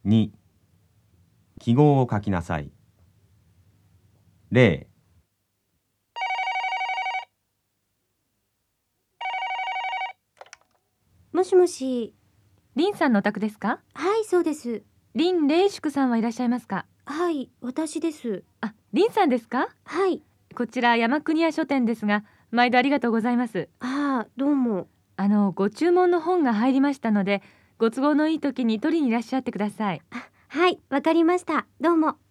2、記号を書きなさい。0、 もしもし。 林さんのお宅ですか？ はい、そうです。 林霊淑さんはいらっしゃいますか？ はい、私です。 あ、林さんですか？ はい。 こちら山国屋書店ですが、毎度ありがとうございます。 ああ、どうも。 ご注文の本が入りましたので、ご都合のいい時に取りにいらっしゃってください。 はい、わかりました。どうも。